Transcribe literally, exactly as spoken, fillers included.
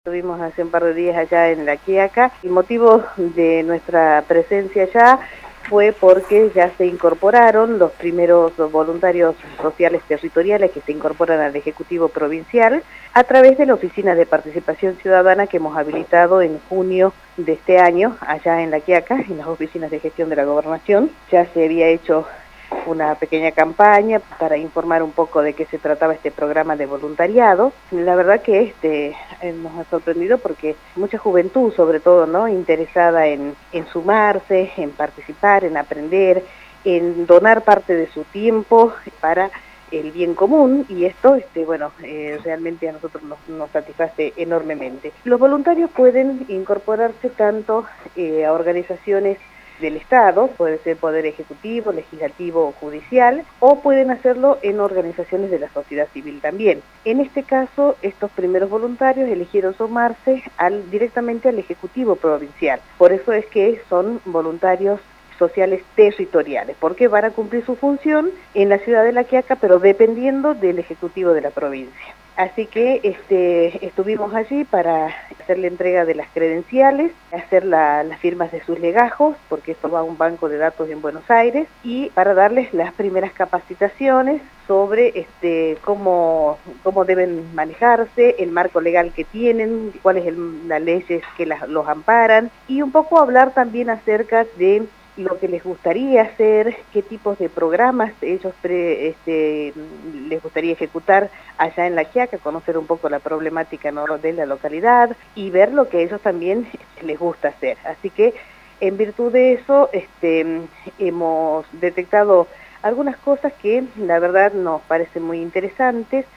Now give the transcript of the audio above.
Estuvimos hace un par de días allá en La Quiaca. El motivo de nuestra presencia allá fue porque ya se incorporaron los primeros voluntarios sociales territoriales que se incorporan al Ejecutivo Provincial a través de la Oficina de Participación Ciudadana que hemos habilitado en junio de este año allá en La Quiaca, en las oficinas de gestión de la Gobernación. Ya se había hecho una pequeña campaña para informar un poco de qué se trataba este programa de voluntariado. La verdad que este nos ha sorprendido porque mucha juventud, sobre todo, ¿no?, interesada en, en sumarse, en participar, en aprender, en donar parte de su tiempo para el bien común, y esto, este, bueno, eh, realmente a nosotros nos, nos satisface enormemente. Los voluntarios pueden incorporarse tanto eh, a organizaciones del Estado, puede ser Poder Ejecutivo, Legislativo o Judicial, o pueden hacerlo en organizaciones de la sociedad civil también. En este caso, estos primeros voluntarios eligieron sumarse al, directamente al Ejecutivo Provincial. Por eso es que son voluntarios sociales territoriales, porque van a cumplir su función en la ciudad de La Quiaca, pero dependiendo del Ejecutivo de la provincia. Así que este, estuvimos allí para hacer la entrega de las credenciales, hacer la, las firmas de sus legajos, porque esto va a un banco de datos en Buenos Aires, y para darles las primeras capacitaciones sobre este, cómo, cómo deben manejarse, el marco legal que tienen, cuáles son las leyes que las, los amparan, y un poco hablar también acerca de lo que les gustaría hacer, qué tipos de programas ellos pre, este, les gustaría ejecutar allá en La Quiaca, conocer un poco la problemática, ¿no?, de la localidad y ver lo que a ellos también les gusta hacer. Así que en virtud de eso este, hemos detectado algunas cosas que la verdad nos parecen muy interesantes.